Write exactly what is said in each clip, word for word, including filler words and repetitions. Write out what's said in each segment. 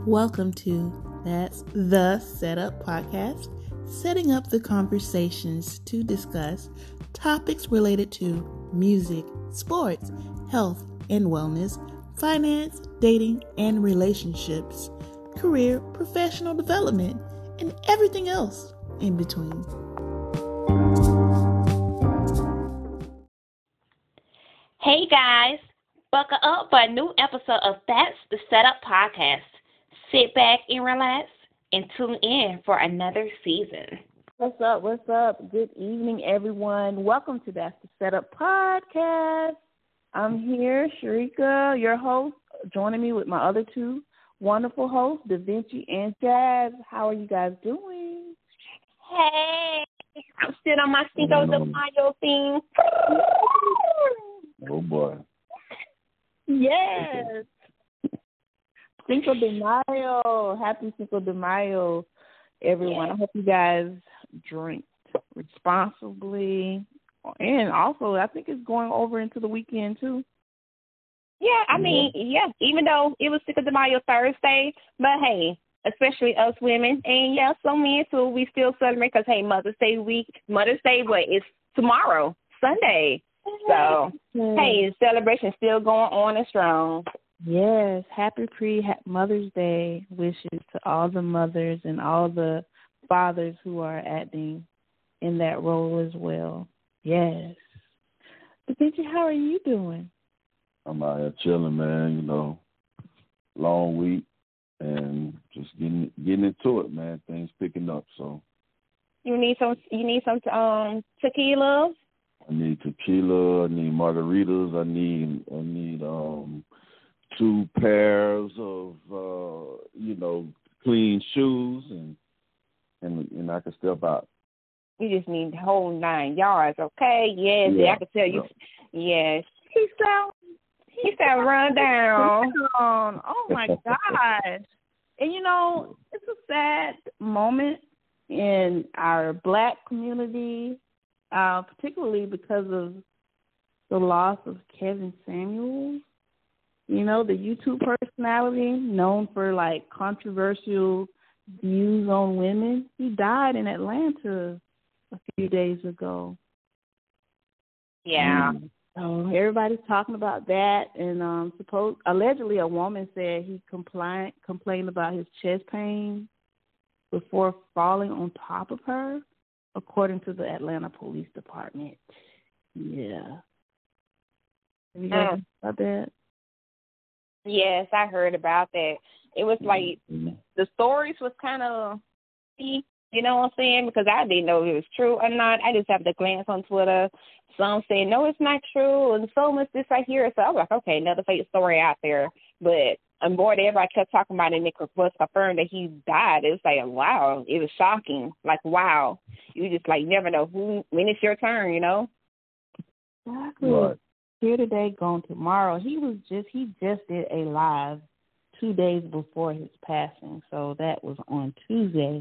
Welcome to That's the Setup Podcast, setting up the conversations to discuss topics related to music, sports, health and wellness, finance, dating and relationships, career, professional development, and everything else in between. Hey guys, buckle up for a new episode of That's the Setup Podcast. Sit back and relax and tune in for another season. What's up? What's up? Good evening, everyone. Welcome to That's the Setup Podcast. I'm here, Sharika, your host, joining me with my other two wonderful hosts, Da Vinci and Jazz. How are you guys doing? Hey, I'm still on my Cinco de Mayo thing. Oh, boy. Yes. Cinco de Mayo. Happy Cinco de Mayo, everyone. Yes. I hope you guys drink responsibly. And also, I think it's going over into the weekend, too. Yeah, I mean, yeah, even though it was Cinco de Mayo Thursday, but hey, especially us women, and yeah, some men too, we still celebrate because, hey, Mother's Day week, Mother's Day, what, it's tomorrow, Sunday. So, hey, the celebration's still going on and strong. Yes, happy pre-Mother's Day wishes to all the mothers and all the fathers who are acting in that role as well. Yes. But Vinci, how are you doing? I'm out here chilling, man. You know, long week and just getting getting into it, man. Things picking up. So You need some. You need some um tequila. I need tequila. I need margaritas. I need I need um two pairs of uh you know clean shoes and and and I can step out. You just need the whole nine yards, okay? Yes, Yeah. I can tell you. Yes. He sounds He said run down. Oh my gosh. And you know, it's a sad moment in our Black community, uh, particularly because of the loss of Kevin Samuels. You know, the YouTube personality known for like controversial views on women. He died in Atlanta a few days ago. Yeah. Mm. So everybody's talking about that, and um, suppose allegedly a woman said he complained complained about his chest pain before falling on top of her, according to the Atlanta Police Department. Yeah. Have you heard Mm. about that? Yes, I heard about that. It was like Mm-hmm. the stories was kind of, you know what I'm saying? Because I didn't know if it was true or not. I just have to glance on Twitter. Some saying, no, it's not true, and so much this right here. So I was like, okay, another fake story out there. But and boy, everybody kept talking about it, and it was confirmed that he died. It was like, wow, it was shocking. Like, wow. You just, like, never know who when it's your turn, you know? Exactly. Right. Here today, gone tomorrow. He was just he just did a live two days before his passing, so that was on Tuesday.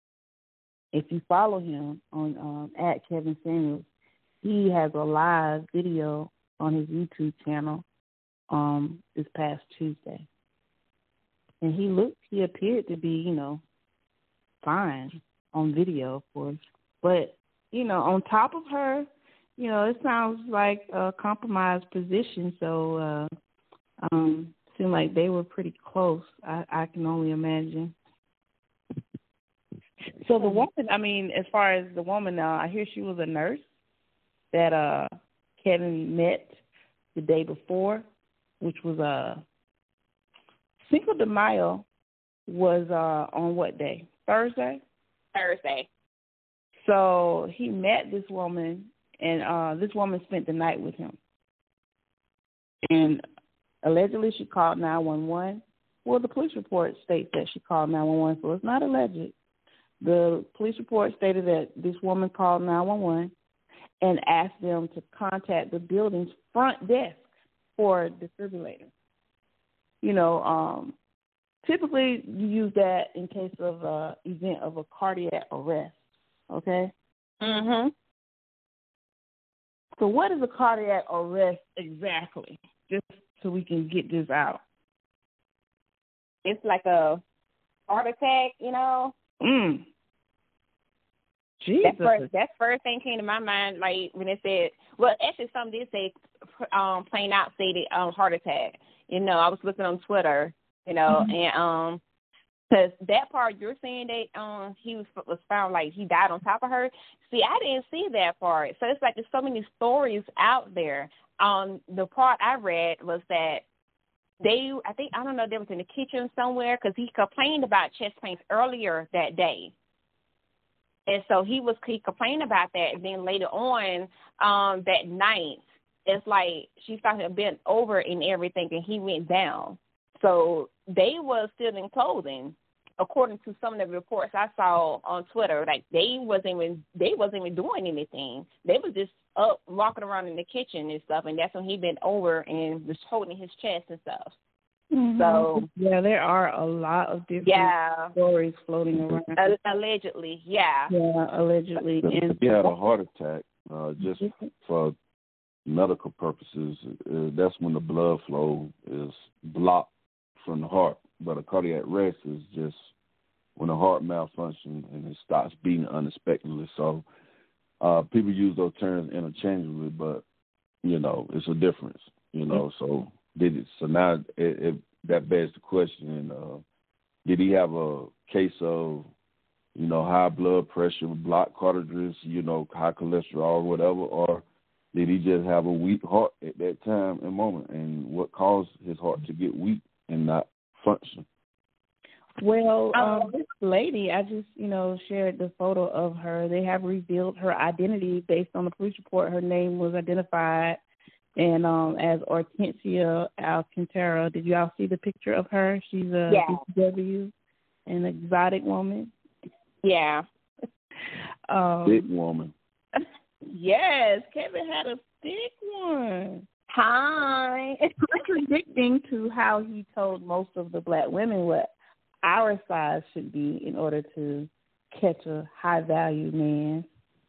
If you follow him on um, at Kevin Samuels, he has a live video on his YouTube channel um, this past Tuesday, and he looked he appeared to be you know fine on video, of course, but you know on top of her. You know, it sounds like a compromised position, so uh, um, it seemed like they were pretty close, I, I can only imagine. So the woman, I mean, as far as the woman, uh, I hear she was a nurse that uh, Kevin met the day before, which was uh, Cinco de Mayo was uh, on what day? Thursday? Thursday. So he met this woman. And uh, this woman spent the night with him. And allegedly she called nine one one. Well, the police report states that she called nine one one, so it's not alleged. The police report stated that this woman called nine one one and asked them to contact the building's front desk for a defibrillator. You know, um, typically you use that in case of an event of a cardiac arrest, okay? Mm-hmm. So what is a cardiac arrest exactly? Just so we can get this out. It's like a heart attack, you know. Mm. Jesus. That first, that first thing came to my mind, like when it said, well, actually, some did say, um, plain out stated um, heart attack. You know, I was looking on Twitter, you know, mm-hmm. and um, because that part you're saying that um he was was found like he died on top of her. See, I didn't see that part. So it's like there's so many stories out there. Um, the part I read was that they, I think, I don't know, they was in the kitchen somewhere because he complained about chest pains earlier that day. And so he was he complained about that, and then later on um, that night, it's like she started to bend over and everything, and he went down. So they were still in clothing, according to some of the reports I saw on Twitter. Like they wasn't even they wasn't even doing anything. They was just up walking around in the kitchen and stuff, and that's when he bent over and was holding his chest and stuff. Mm-hmm. So yeah, there are a lot of different yeah. stories floating around. Uh, allegedly, yeah. Yeah, allegedly. And he had a heart attack. Uh, just for medical purposes, uh, that's when the blood flow is blocked from the heart. But a cardiac arrest is just when the heart malfunctions and it stops beating unexpectedly. So uh, people use those terms interchangeably, but you know it's a difference. You know, so. Did it, so now it, it, that begs the question, uh, did he have a case of, you know, high blood pressure, blocked cartridges, you know, high cholesterol, whatever, or did he just have a weak heart at that time and moment, and what caused his heart to get weak and not function? Well, um, this lady, I just, you know, shared the photo of her. They have revealed her identity based on the police report. Her name was identified And um, as Hortensia Alcantara. Did you all see the picture of her? She's a yeah. B C W, an exotic woman. Yeah. um, Big woman. Yes, Kevin had a thick one. Hi. Contradicting to how he told most of the black women what our size should be in order to catch a high-value man.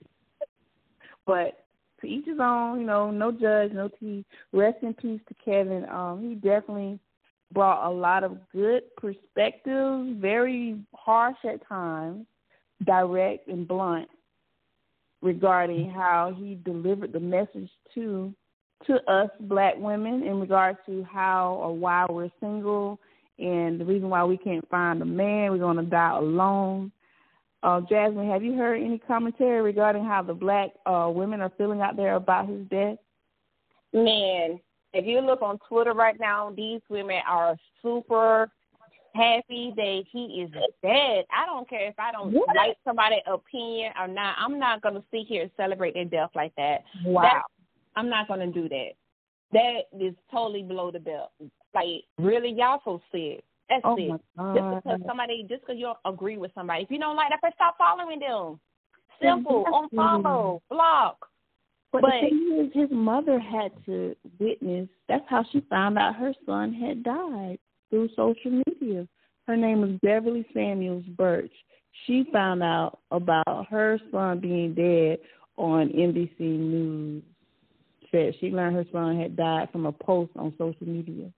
But to each his own, you know, no judge, no tea. Rest in peace to Kevin. Um, he definitely brought a lot of good perspectives, very harsh at times, direct and blunt, regarding how he delivered the message to to us black women in regards to how or why we're single and the reason why we can't find a man, we're going to die alone. Uh, Jasmine, have you heard any commentary regarding how the black uh, women are feeling out there about his death? Man, if you look on Twitter right now, these women are super happy that he is dead. I don't care if I don't what? like somebody's opinion or not. I'm not going to sit here and celebrate their death like that. Wow. That, I'm not going to do that. That is totally below the belt. Like, really, y'all so sick. That's oh it. Just because somebody, just because you don't agree with somebody. If you don't like that person, stop following them. Simple. Exactly. Unfollow. Block. But, but the thing is, his mother had to witness. That's how she found out her son had died, through social media. Her name was Beverly Samuels Birch. She found out about her son being dead on N B C News. She learned her son had died from a post on social media.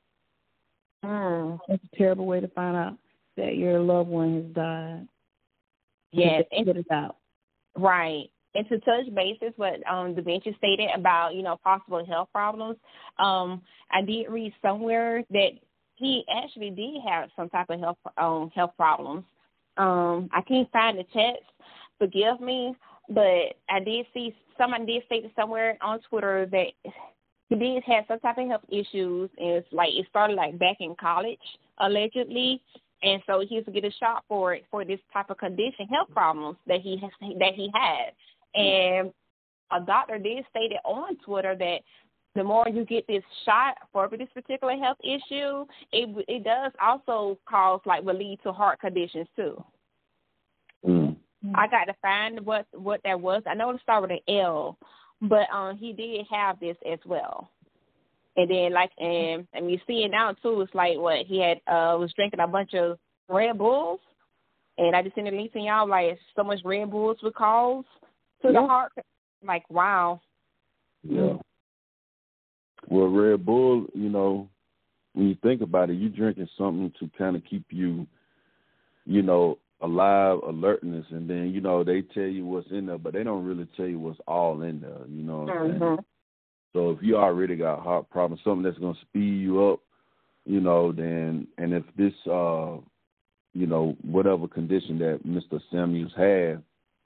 Mm. That's a terrible way to find out that your loved one has died. Yes. And get it out. Right. And to touch bases what um, the bench stated about, you know, possible health problems, um, I did read somewhere that he actually did have some type of health um, health problems. Um, I can't find the text. Forgive me, but I did see someone did state somewhere on Twitter that he did have some type of health issues, and it's like it started like back in college allegedly, and so he used to get a shot for it for this type of condition, health problems that he has, that he had, and a doctor did state it on Twitter that the more you get this shot for this particular health issue, it it does also cause like will lead to heart conditions too. Mm. I got to find what what that was. I know it started with an L, but um, he did have this as well. And then like and and you see it now too. It's like what he had uh was drinking a bunch of Red Bulls, and I just seen the link to y'all like so much Red Bulls would cause to yeah. the heart. Like wow. Yeah. Well, Red Bull, you know, when you think about it, you're drinking something to kind of keep you you know, a live alertness, and then, you know, they tell you what's in there, but they don't really tell you what's all in there, you know what I'm Mm-hmm. saying? So if you already got heart problems, something that's going to speed you up, you know, then, and if this, uh, you know, whatever condition that Mister Samuels had,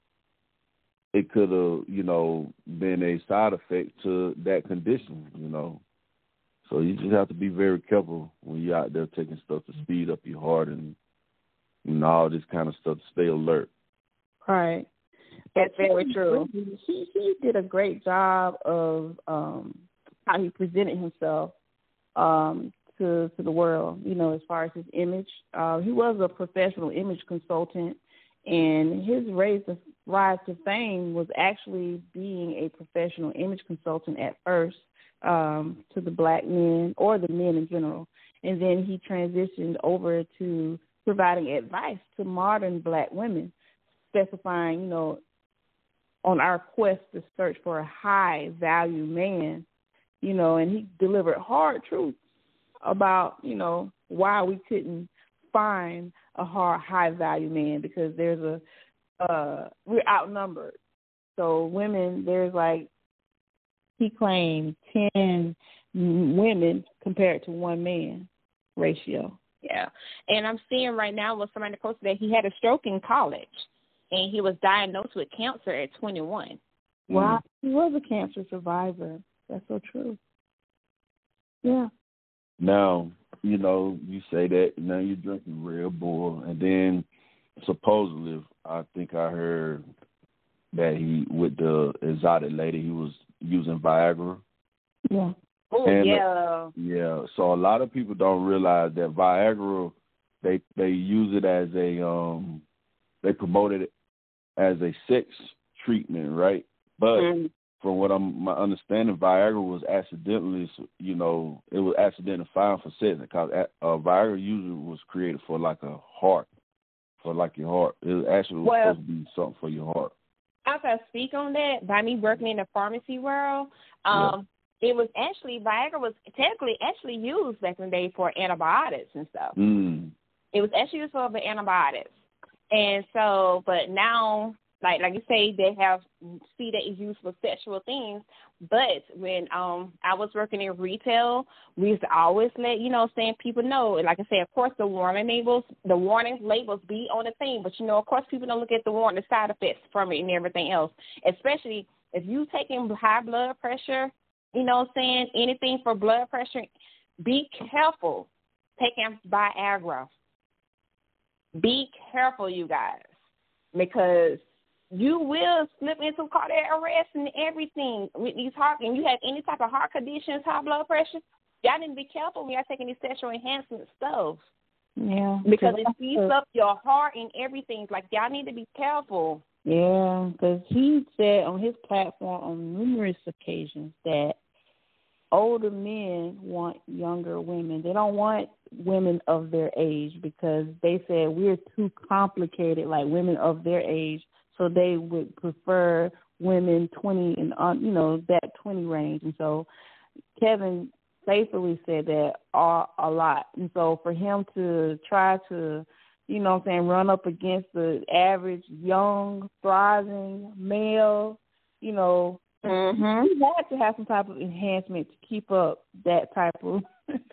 it could have, you know, been a side effect to that condition, you know. So you just have to be very careful when you're out there taking stuff to speed up your heart and, you know, all this kind of stuff to stay alert. Right. That's very true. He he did a great job of um, how he presented himself um, to to the world. You know, as far as his image, uh, he was a professional image consultant, and his rise to rise to fame was actually being a professional image consultant at first um, to the black men or the men in general, and then he transitioned over to providing advice to modern black women, specifying, you know, on our quest to search for a high-value man, you know, and he delivered hard truths about, you know, why we couldn't find a hard, high-value man, because there's a, uh, we're outnumbered. So women, there's like, he claimed ten women compared to one man ratio. Yeah. And I'm seeing right now with somebody posted that he had a stroke in college, and he was diagnosed with cancer at twenty-one. Wow. He was a cancer survivor. That's so true. Yeah. Now, you know, you say that, now you're drinking Red Bull, and then supposedly, I think I heard that he, with the exotic lady, he was using Viagra. Yeah. Oh, And, yeah. Yeah, so a lot of people don't realize that Viagra, they they use it as a, um, they promoted it as a sex treatment, right? But Mm-hmm. from what I'm my understanding, Viagra was accidentally, you know, it was accidentally found for sex, because uh, Viagra usually was created for like a heart, for like your heart. It actually was Well, supposed to be something for your heart. After I speak on that, by me working in the pharmacy world, um, yeah. it was actually, Viagra was technically actually used back in the day for antibiotics and stuff. Mm. It was actually used for the antibiotics. And so, but now, like like you say, they have, see that it's used for sexual things. But when um I was working in retail, we used to always let, you know, saying people know, like I say, of course, the warning labels, the warning labels be on the thing. But, you know, of course, people don't look at the warning, the side effects from it and everything else, especially if you taking high blood pressure, you know what I'm saying, anything for blood pressure, be careful taking Viagra. Be careful, you guys, because you will slip into cardiac arrest and everything with these heart, and you have any type of heart conditions, high blood pressure, y'all need to be careful when y'all taking these sexual enhancement stuff. Yeah. Because it speeds up your heart and everything. Like, y'all need to be careful. Yeah, because he said on his platform on numerous occasions that older men want younger women. They don't want women of their age, because they said we're too complicated, like women of their age. So they would prefer women twenty and on, you know, that twenty range. And so Kevin faithfully said that a, a lot. And so for him to try to, you know what I'm saying, run up against the average young, thriving male, you know, mm-hmm. he had to have some type of enhancement to keep up that type of.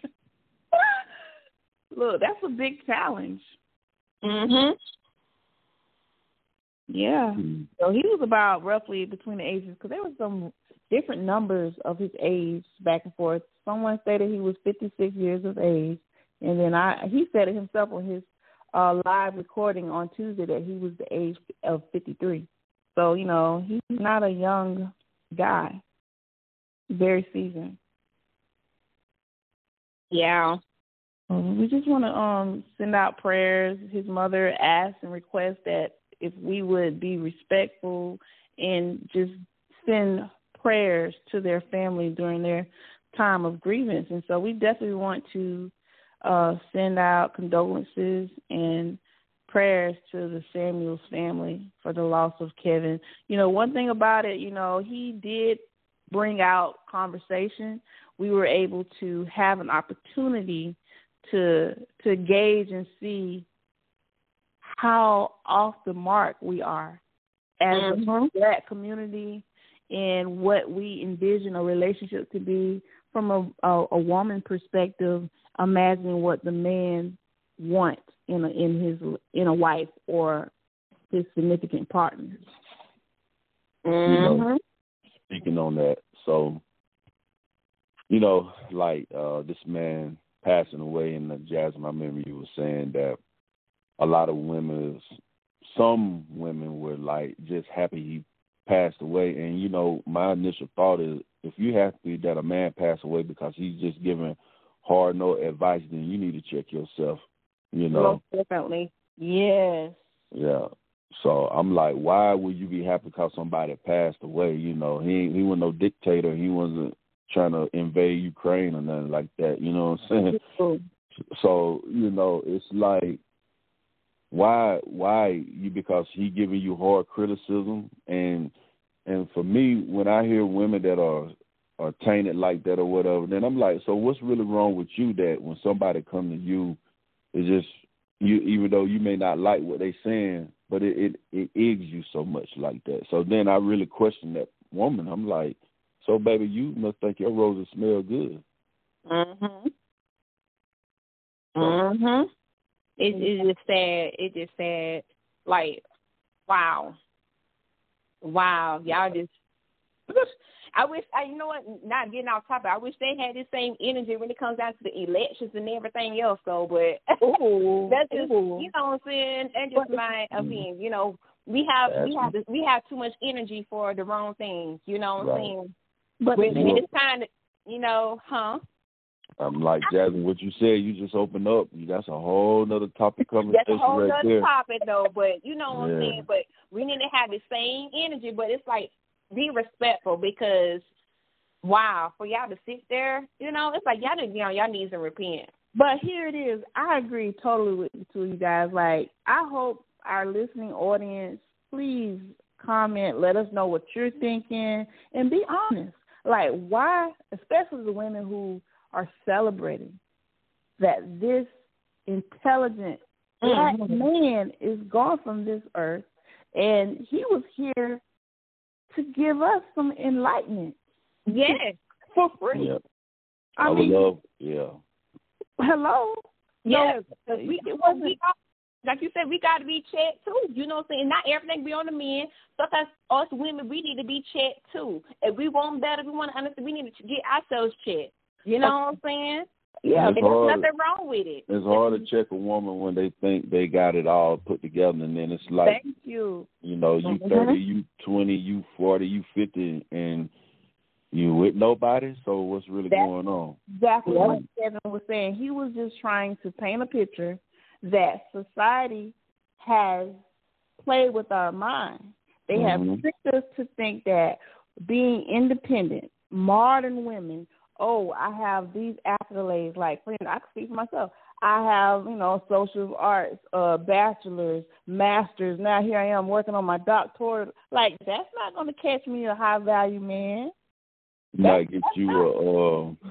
Look, that's a big challenge. Mhm. Yeah. Mm-hmm. So he was about roughly between the ages, because there were some different numbers of his age back and forth. Someone stated he was fifty-six years of age, and then I he said it himself on his uh, live recording on Tuesday that he was the age of fifty-three. So, you know, he's not a young guy. Very seasoned. Yeah. We just want to um, send out prayers. His mother asked and requests that if we would be respectful and just send prayers to their family during their time of grievance. And so we definitely want to uh, send out condolences and prayers to the Samuels family for the loss of Kevin. You know, one thing about it, you know, he did bring out conversation. We were able to have an opportunity to to gauge and see how off the mark we are as Mm-hmm. a Black community and what we envision a relationship to be from a, a, a woman perspective, imagining what the man wants in a, in his in a wife or his significant partner. Mm-hmm. You know, speaking on that, so you know, like uh, this man passing away, and Jasmine, I remember you were saying that a lot of women, some women were like just happy he passed away. And, you know, my initial thought is if you happy that a man passed away because he's just giving hard no advice, then you need to check yourself, you know. Most definitely. Yes. Yeah. So I'm like, why would you be happy because somebody passed away? You know, he he wasn't no dictator. He wasn't trying to invade Ukraine or nothing like that. You know what I'm saying? True. So, you know, it's like, why why you because he giving you hard criticism, and and for me, when I hear women that are are tainted like that or whatever, then I'm like, so what's really wrong with you that when somebody come to you, it's just you, even though you may not like what they saying, but it, it it eggs you so much like that. So then I really question that woman. I'm like, so baby, you must think your roses smell good. Mhm. Mhm. It it's just sad. It just sad. Like, wow, wow, y'all just. I wish, I, you know what, not getting off topic, I wish they had the same energy when it comes down to the elections and everything else, though, but Ooh, that's just, ooh. you know what I'm saying, that's just my opinion, you know, we have, we have, we have too much energy for the wrong things, you know what I'm Right. saying, But when, when it's time to, you know, huh? I'm like, Jasmine, what you said, you just opened up. That's a whole nother topic conversation That's a whole right other there. topic, though, but you know what I'm Yeah. saying, but we need to have the same energy, but it's like, be respectful, because wow, for y'all to sit there, you know, it's like y'all need to be on y'all knees and repent. But here it is. I agree totally with the two of you guys. Like, I hope our listening audience, please comment, let us know what you're thinking, and be honest. Like, why, especially the women who are celebrating that this intelligent Black Mm-hmm. man is gone from this earth, and he was here to give us some enlightenment. Yes. For free. Yeah. I, I would mean, love, yeah. hello? Yes. No, we, it wasn't. we got, like you said, we got to be checked, too. You know what I'm saying? Not everything be on the men. Sometimes us women, we need to be checked, too. If we want better, we want to understand, we need to get ourselves checked. You know what I'm saying? Yeah, and It's there's hard. nothing wrong with it. It's hard to check a woman when they think they got it all put together, and then it's like, Thank you. you know, you Mhm. thirty, you twenty, you forty, you fifty, and you with nobody, so what's really That's going on? exactly Mhm. what Kevin was saying. He was just trying to paint a picture that society has played with our mind. They Mhm. have tricked us to think that being independent, modern women, oh, I have these accolades. Like, for instance, I can speak for myself. I have, you know, social arts, uh, bachelor's, master's. Now here I am working on my doctorate. Like, that's not going to catch me a high value man. You might get you a, um,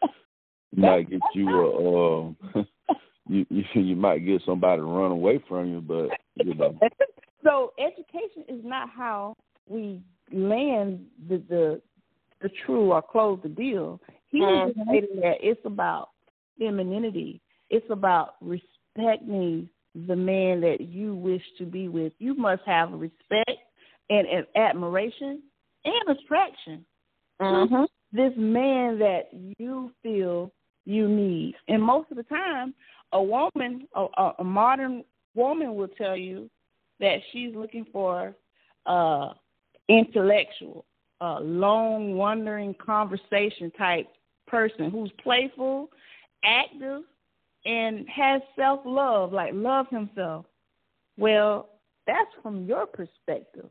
you might get you a, um, you, you you might get somebody to run away from you, but you know. So education is not how we land the the, the true or close the deal. He was just stating that it's about femininity. It's about respecting the man that you wish to be with. You must have respect and, and admiration and attraction Mm-hmm. to this man that you feel you need. And most of the time, a woman, a, a modern woman will tell you that she's looking for uh, intellectual, uh, long, wandering conversation type person who's playful, active, and has self-love, like love himself. Well, that's from your perspective.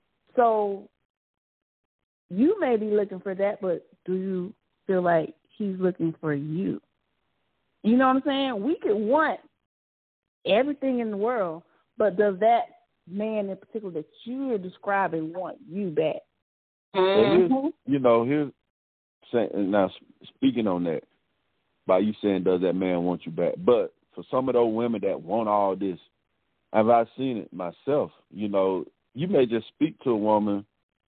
So you may be looking for that, but do you feel like he's looking for you? You know what I'm saying? We could want everything in the world, but does that man in particular that you're describing want you back? Well, here's, you know, here's saying, now speaking on that, by you saying, does that man want you back? But for some of those women that want all this, have I seen it myself. You know, you may just speak to a woman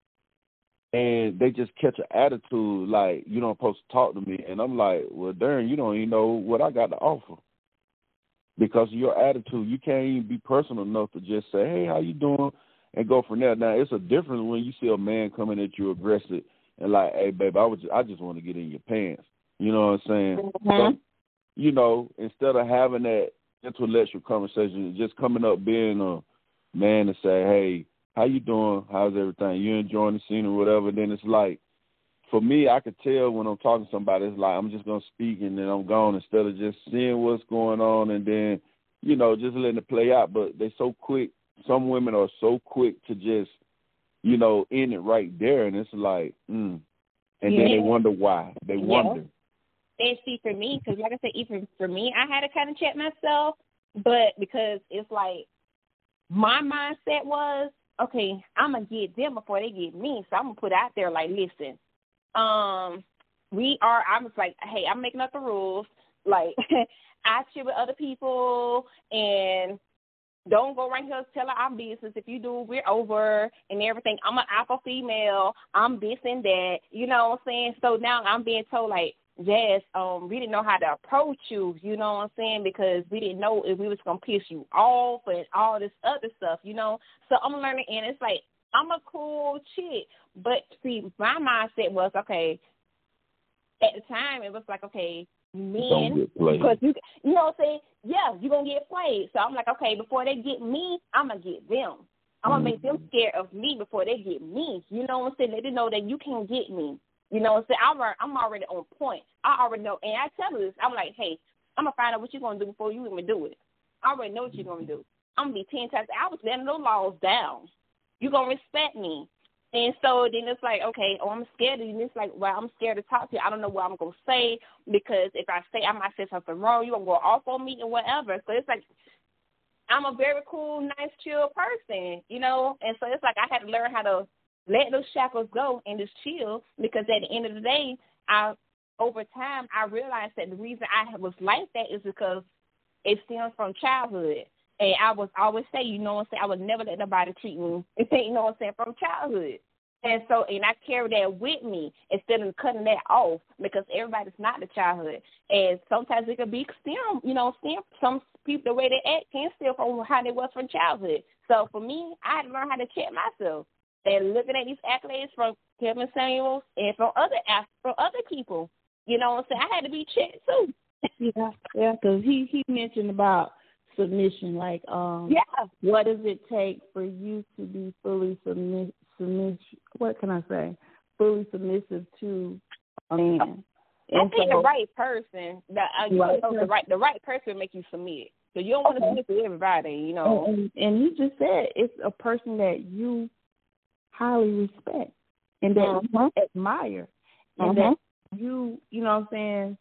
and they just catch an attitude like, you don't supposed to talk to me. And I'm like, well, darn, you don't even know what I got to offer. Because of your attitude, you can't even be personal enough to just say, hey, how you doing? And go from there. Now, it's a difference when you see a man coming at you aggressive and like, hey, babe, I, would, I just want to get in your pants. You know what I'm saying? Mm-hmm. But, you know, instead of having that intellectual conversation, just coming up being a man to say, hey, how you doing? How's everything? You enjoying the scene or whatever? Then it's like, for me, I could tell when I'm talking to somebody, it's like I'm just going to speak and then I'm gone instead of just seeing what's going on and then, you know, just letting it play out. But they're so quick. Some women are so quick to just, you know, end it right there. And it's like, mm. And yeah. then they wonder why. They yeah. wonder. And see, for me, because like I said, even for me, I had to kind of check myself. But because it's like my mindset was, okay, I'm going to get them before they get me. So I'm going to put out there like, listen, um, we are, I was like, hey, I'm making up the rules. Like, I chill with other people and don't go right here telling our business. If you do, we're over and everything. I'm an alpha female. I'm this and that. You know what I'm saying? So now I'm being told, like, Jazz, um, we didn't know how to approach you, you know what I'm saying, because we didn't know if we was going to piss you off and all this other stuff, you know. So I'm learning, and it's like, I'm a cool chick. But, see, my mindset was, okay, at the time, it was like, okay, men, because you, you know what I'm saying? Yeah, you're going to get played. So I'm like, okay, before they get me, I'm going to get them. I'm going to make them scared of me before they get me. You know what I'm saying? They didn't know that you can't get me. You know what I'm saying? I'm, I'm already on point. I already know. And I tell you this, I'm like, hey, I'm going to find out what you're going to do before you even do it. I already know what you're going to do. I'm going to be ten times. I was letting those laws down. You're going to respect me. And so then it's like, okay, oh, I'm scared of you. And it's like, well, I'm scared to talk to you. I don't know what I'm going to say because if I say I might say something wrong, you're going to go off on me and whatever. So it's like, I'm a very cool, nice, chill person, you know. And so it's like I had to learn how to let those shackles go and just chill because at the end of the day, I over time, I realized that the reason I was like that is because it stems from childhood. And I was always say, you know what I'm saying, I would never let nobody treat me, you know what I'm saying, from childhood. And so, and I carry that with me instead of cutting that off because everybody's not the childhood. And sometimes it could be stem, you know, stem, some people, the way they act can steal from how they was from childhood. So for me, I had to learn how to check myself. And looking at these accolades from Kevin Samuels and from other from other people, you know what I'm saying, I had to be checked too. Yeah, yeah, because he, he mentioned about submission, like, um, yeah. what does it take for you to be fully submissive, submiss, what can I say, fully submissive to a man? I think so, the right person, the, uh, you right know, person. the right the right person will make you submit. So you don't want to submit to everybody, you know. And, and he just said it's a person that you highly respect and that mm-hmm. you admire and mm-hmm. that you, you know what I'm saying,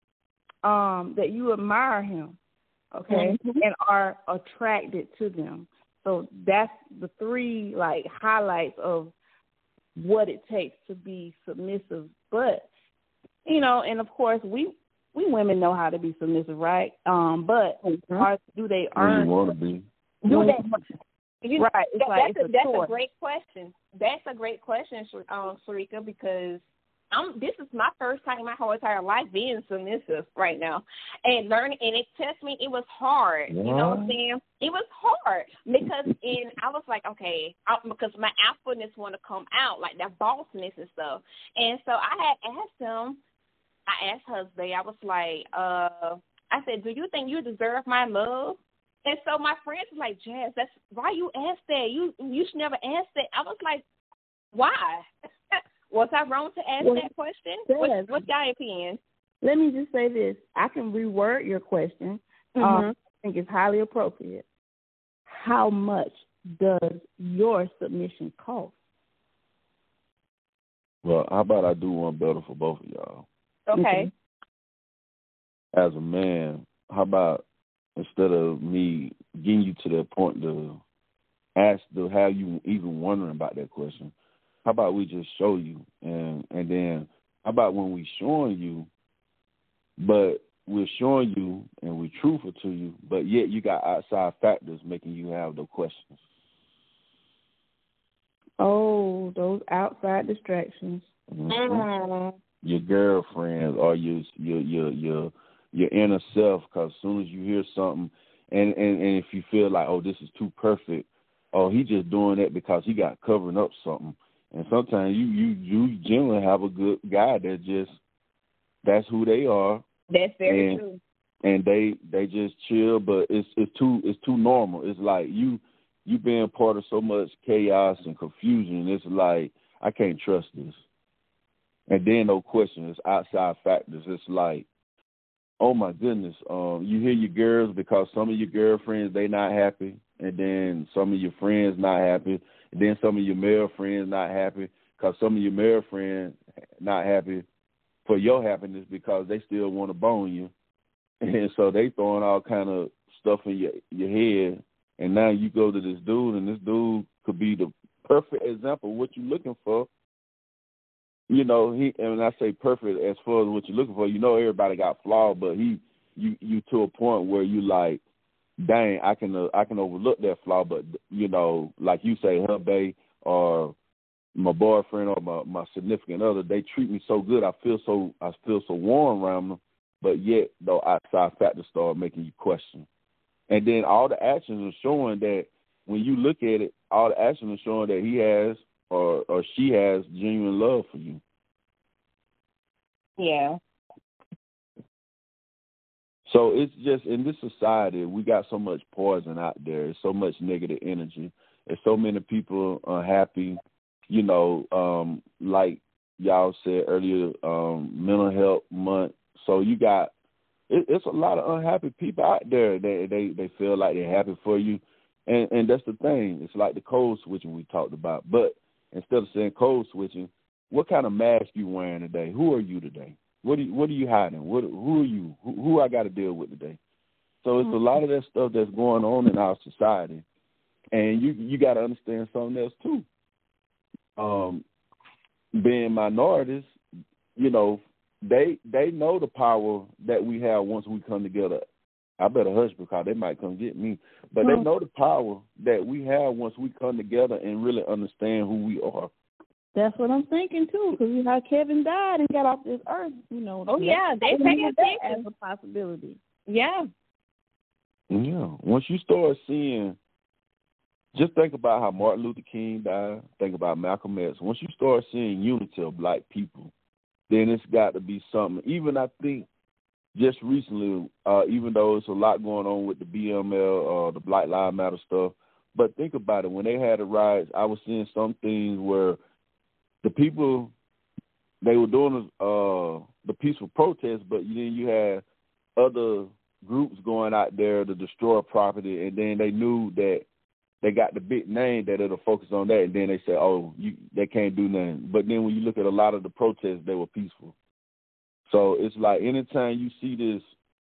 um, that you admire him, okay, mm-hmm. and are attracted to them. So that's the three, like, highlights of what it takes to be submissive. But, you know, and, of course, we we women know how to be submissive, right? Um, but mm-hmm. are, do they earn? You want to be. Do they? You, right. It's that, like that's it's a, a that's choice. a great question. That's a great question, um, Sharika, because I'm. This is my first time in my whole entire life being submissive right now, and learning. And it tells me it was hard. Yeah. You know what I'm saying? It was hard because, and I was like, okay, I, because my alphaness want to come out, like that bossness and stuff. And so I had asked him. I asked husband. I was like, uh, I said, do you think you deserve my love? And so my friends were like, Jazz, that's why you asked that. You you should never ask that. I was like, why? Was I wrong to ask well, that question? Yes. What, what's your opinion? Let me just say this. I can reword your question. Mm-hmm. Um, I think it's highly appropriate. How much does your submission cost? Well, how about I do one better for both of y'all? Okay. As a man, how about instead of me getting you to that point to ask, to have you even wondering about that question, how about we just show you, and and then how about when we showing you, but we're showing you and we're truthful to you, but yet you got outside factors making you have those questions. Oh, those outside distractions. Mm-hmm. Your girlfriends or your your your your your inner self, because as soon as you hear something, and, and, and if you feel like, oh, this is too perfect, oh, he just doing that because he got covering up something. And sometimes you you you generally have a good guy that just that's who they are. That's very and, true. And they they just chill, but it's it's too it's too normal. It's like you you being part of so much chaos and confusion. It's like I can't trust this. And then no question, it's outside factors. It's like, oh my goodness, um, you hear your girls because some of your girlfriends they not happy, and then some of your friends not happy, and then some of your male friends not happy because some of your male friends not happy for your happiness because they still want to bone you, and so they throwing all kind of stuff in your your head, and now you go to this dude, and this dude could be the perfect example of what you're looking for. You know, he and when I say perfect as far as what you're looking for, you know everybody got flaws, but he you you to a point where you like, dang, I can uh, I can overlook that flaw, but you know, like you say, her bae or my boyfriend or my, my significant other, they treat me so good. I feel so I feel so warm around them, but yet though outside factors start making you question. And then all the actions are showing that when you look at it, all the actions are showing that he has or or she has genuine love for you. Yeah. So it's just in this society, we got so much poison out there. There's so much negative energy. There's so many people unhappy. You know, um, like y'all said earlier, um, mental health month. So you got it, it's a lot of unhappy people out there. They they they feel like they're happy for you, and and that's the thing. It's like the code switching we talked about. But instead of saying code switching, what kind of mask you wearing today? Who are you today? What are you, what are you hiding? What who are you? Who, who I got to deal with today? So it's a lot of that stuff that's going on in our society, and you you got to understand something else too. Um, being minorities, you know, they they know the power that we have once we come together. I better hush because they might come get me. But they know the power that we have once we come together and really understand who we are. That's what I'm thinking too, because how Kevin died and got off this earth, you know. Oh yeah, they pay attention as a possibility. Yeah. Yeah. Once you start seeing, just think about how Martin Luther King died. Think about Malcolm X. Once you start seeing unity of black people, then it's got to be something. Even I think just recently, uh, even though it's a lot going on with the B M L, uh, the Black Lives Matter stuff, but think about it. When they had the riots, I was seeing some things where the people, they were doing uh, the peaceful protest, but then you had other groups going out there to destroy property, and then they knew that they got the big name that it'll focus on that, and then they say, oh, you, they can't do nothing. But then when you look at a lot of the protests, they were peaceful. So it's like anytime you see this,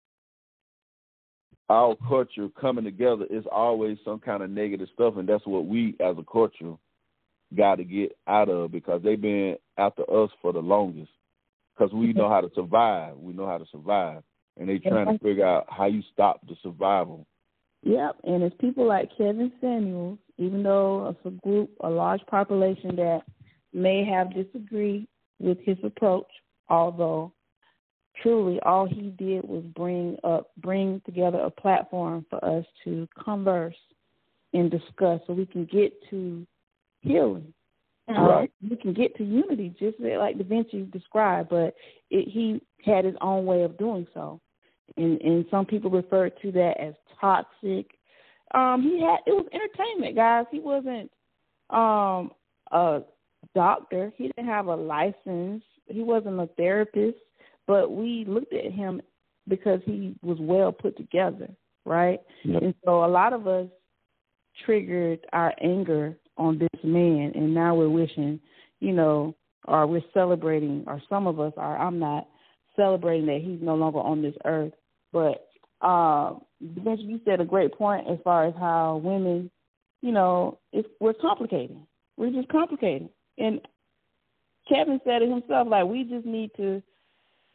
our culture coming together, it's always some kind of negative stuff, and that's what we as a culture got to get out of, because they've been after us for the longest, because we know how to survive. We know how to survive, and they trying to figure out how you stop the survival. Yep, and it's people like Kevin Samuels, even though it's a group, a large population that may have disagreed with his approach, although truly all he did was bring up, bring together a platform for us to converse and discuss so we can get to healing. Right. Um, we can get to unity, just like Da Vinci described, but it, he had his own way of doing so. And, and some people refer to that as toxic. Um, he had it was entertainment, guys. He wasn't um, a doctor. He didn't have a license. He wasn't a therapist. But we looked at him because he was well put together, right? Yep. And so a lot of us triggered our anger on this man, and now we're wishing, you know, or we're celebrating, or some of us are, I'm not, celebrating that he's no longer on this earth. But uh, you said a great point as far as how women, you know, it's, we're complicating. We're just complicating. And Kevin said it himself, like, we just need to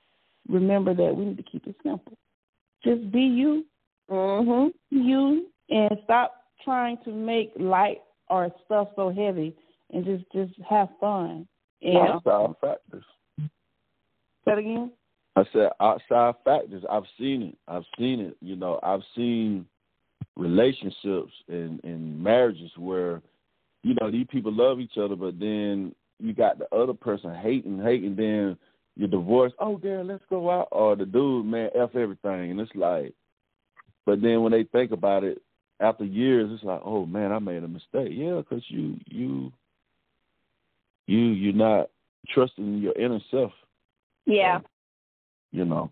remember that we need to keep it simple. Just be you, Mhm. you, and stop trying to make light or stuff so heavy, and just just have fun. And outside factors. Say that again. I said outside factors. I've seen it. I've seen it. You know, I've seen relationships and, and marriages where, you know, these people love each other, but then you got the other person hating, hating, then you divorce. Oh, girl, let's go out. Or the dude, man, F everything. And it's like, but then when they think about it, after years, it's like, oh, man, I made a mistake. Yeah, because you, you, you, you're not trusting your inner self. Yeah. So, you know.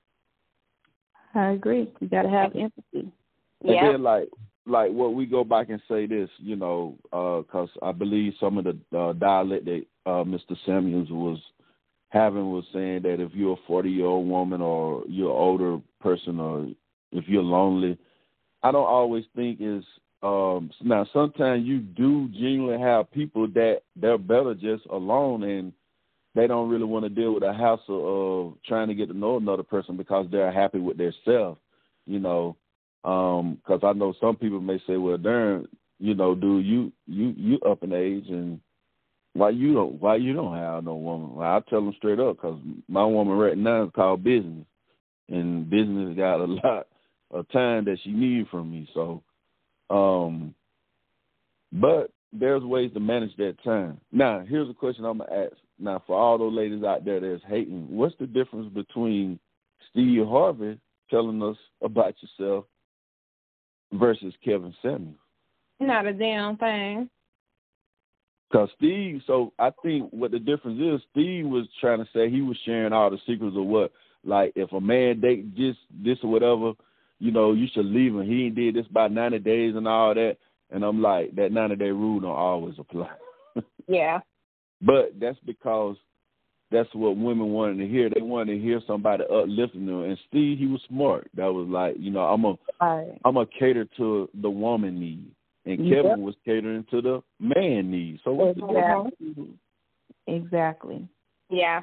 I agree. You got to have empathy. And Yeah. then, like, like what we go back and say this, you know, because uh, I believe some of the uh, dialect that uh, Mister Samuels was having was saying that if you're a forty-year-old woman or you're an older person or if you're lonely, I don't always think is um, now sometimes you do genuinely have people that they're better just alone and they don't really want to deal with the hassle of trying to get to know another person because they're happy with themselves, you know. Because um, I know some people may say, well, darn, you know, dude, you you you up in age, and why you don't why you don't have no woman? Well, I tell them straight up, because my woman right now is called business, and business got a lot of time that she needs from me. So, um, but there's ways to manage that time. Now, here's a question I'm gonna ask. Now, for all those ladies out there that's hating, what's the difference between Steve Harvey telling us about yourself versus Kevin Samuels? Not a damn thing. Because Steve, so I think what the difference is, Steve was trying to say he was sharing all the secrets of what, like, if a man date just this or whatever, you know, you should leave him. He ain't did this by ninety days and all that. And I'm like, that ninety-day rule don't always apply. Yeah. But that's because that's what women wanted to hear. They wanted to hear somebody uplifting them. And Steve, he was smart. That was like, you know, I'm a, Right. I'm a cater to the woman need. And Yep. Kevin was catering to the man need. So what's the difference? Exactly. Exactly. Yeah.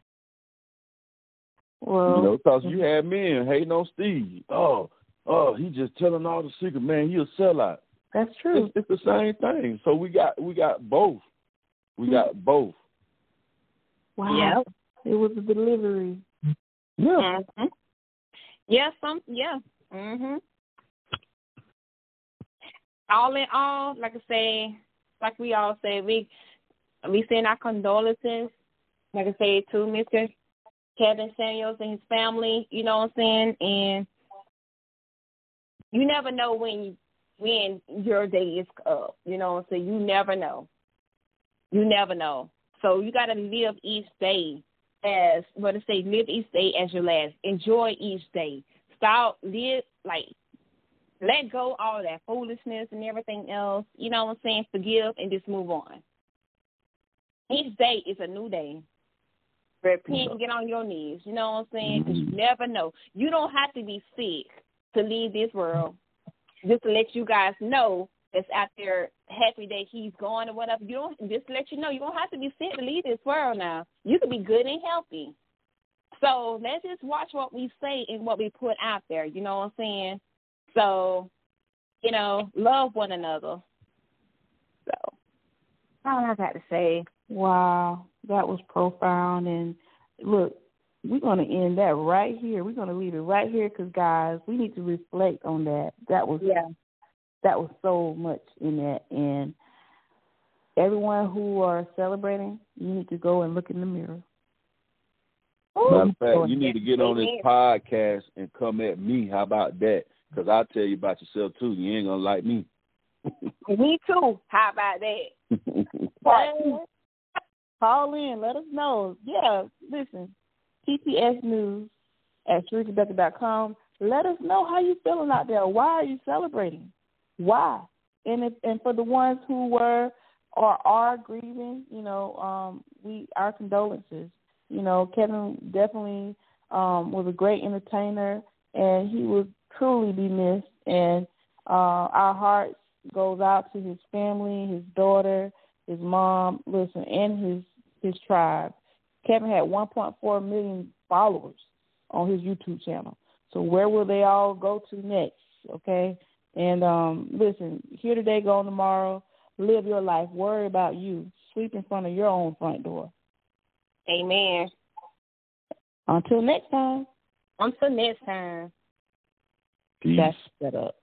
Well, You know, because you had men hating on Steve. Oh, oh, he just telling all the secret. Man, he a sellout. that's true. It's, it's the same thing. So we got we got both. We got both. Wow. Yep. It was a delivery. Yeah. Mhm. Yeah. Some. Yeah. Mhm. All in all, like I say, like we all say, we we send our condolences. Like I say, to Mister Kevin Samuels and his family. You know what I'm saying? And you never know when you, when your day is up. You know what I'm saying? You never know. You never know. So you got to live each day as, what to say, live each day as your last. Enjoy each day. Stop, live, like, let go all that foolishness and everything else. You know what I'm saying? Forgive and just move on. Each day is a new day. Repent and get on your knees. You know what I'm saying? Because you never know. You don't have to be sick to leave this world. Just to let you guys know that's out there happy that he's gone or whatever. You don't, just to let you know, you don't have to be sick to leave this world now. You can be good and healthy. So let's just watch what we say and what we put out there. You know what I'm saying? So, you know, love one another. So, all I got to say. Wow, that was profound. And look, we're going to end that right here. We're going to leave it right here because, guys, we need to reflect on that. That was Yeah. that was so much in that. And everyone who are celebrating, you need to go and look in the mirror. Matter of fact, you need to get on this podcast and come at me. How about that? Because I'll tell you about yourself, too. You ain't going to like me. Me, too. How about that? Call in. Let us know. Yeah, listen, T P S News at Sharika Becker dot com. Let us know how you feeling out there. Why are you celebrating? Why? And if, and for the ones who were or are grieving, you know, um, we our condolences. You know, Kevin definitely um, was a great entertainer, and he would truly be missed. And uh, our hearts goes out to his family, his daughter, his mom, listen, and his his tribe. Kevin had one point four million followers. on his YouTube channel. So where will they all go to next? Okay, and um, listen, here today, gone tomorrow. Live your life. Worry about you. Sweep in front of your own front door. Amen. Until next time. Until next time. Peace. That's set up.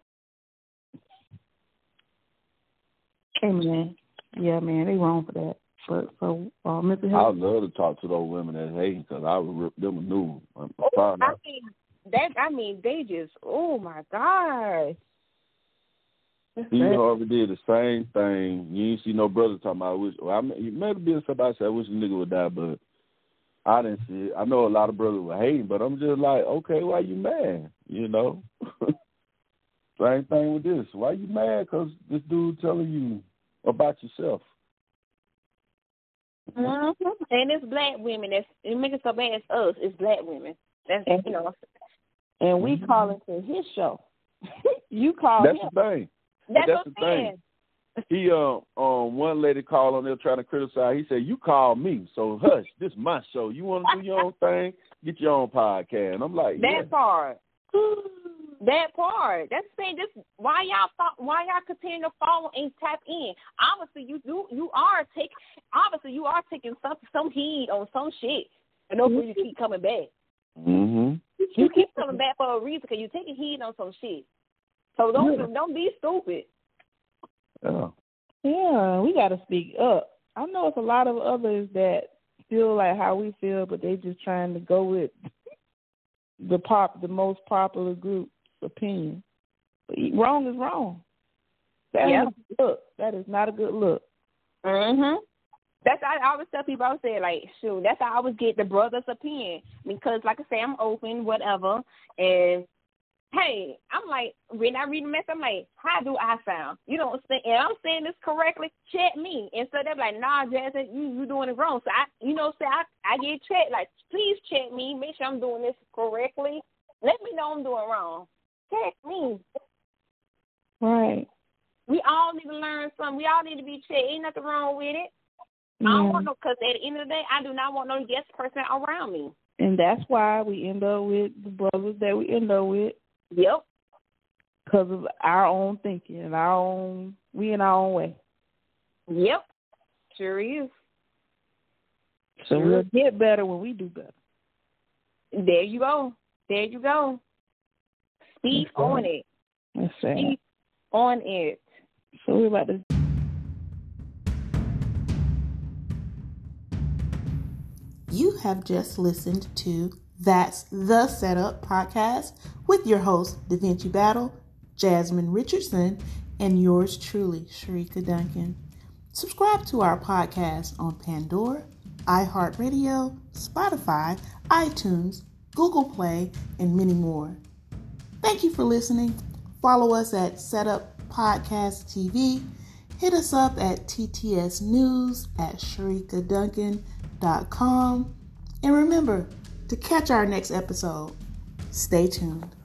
Hey, man. Yeah, man, they wrong for that. For, for uh, mental I health. would love to talk to those women that hate because I would rip them a new one. I'm Oh, proud I of- mean, that, I mean, they just, oh, my gosh. Steve Harvey did the same thing. You ain't see no brother talking about, I wish, well, I mean, maybe been somebody said, I wish a nigga would die, but I didn't see it. I know a lot of brothers were hating, but I'm just like, okay, why you mad? You know? Same thing with this. Why you mad? Because this dude telling you about yourself. Mm-hmm. And it's black women. That's, it makes it so bad. It's us. It's black women. That's, you know. And we call into his show. You call That's him. the thing. That's That's what the I'm thing. saying. He um um one lady called on there trying to criticize. He said, "You call me, so hush. This is my show. You want to do your own thing? Get your own podcast." And I'm like, That yeah. part. That part. That's the thing. This why y'all thought, why y'all continue to follow and tap in. Obviously, you do. You are taking. Obviously, you are taking some some heed on some shit. And hopefully, you keep coming back. Mm-hmm. You keep coming back for a reason because you're taking heed on some shit. So don't Yeah. don't be stupid. Yeah. Yeah, we got to speak up. I know it's a lot of others that feel like how we feel, but they just trying to go with the pop, the most popular group's opinion. But wrong is wrong. That Yeah. ain't a good look. That is not a good look. Mhm. That's I always tell people. I always say like, shoot. That's how I always get the brother's opinion because, like I say, I'm open, whatever, and. Hey, I'm like, when I read the message, I'm like, how do I sound? You know what I'm saying? And I'm saying this correctly, check me. And so they're like, nah, Jasmine, you you doing it wrong. So, I, you know, say I, I get checked. Like, please check me. Make sure I'm doing this correctly. Let me know I'm doing wrong. Check me. Right. We all need to learn something. We all need to be checked. Ain't nothing wrong with it. Yeah. I don't want no, because at the end of the day, I do not want no guest person around me. And that's why we end up with the brothers that we end up with. Yep. Because of our own thinking and our own, we in our own way. Yep. Sure is. So Sure. we'll get better when we do better. There you go. There you go. Speak That's on right. it. That's sad. Speak on it. So we're about to. You have just listened to That's the Setup podcast with your host, Da Vinci Battle, Jasmine Richardson, and yours truly, Sharika Duncan. Subscribe to our podcast on Pandora, iHeartRadio, Spotify, iTunes, Google Play, and many more. Thank you for listening. Follow us at Setup Podcast T V. Hit us up at T T S News at sharika duncan dot com. And remember to catch our next episode. Stay tuned.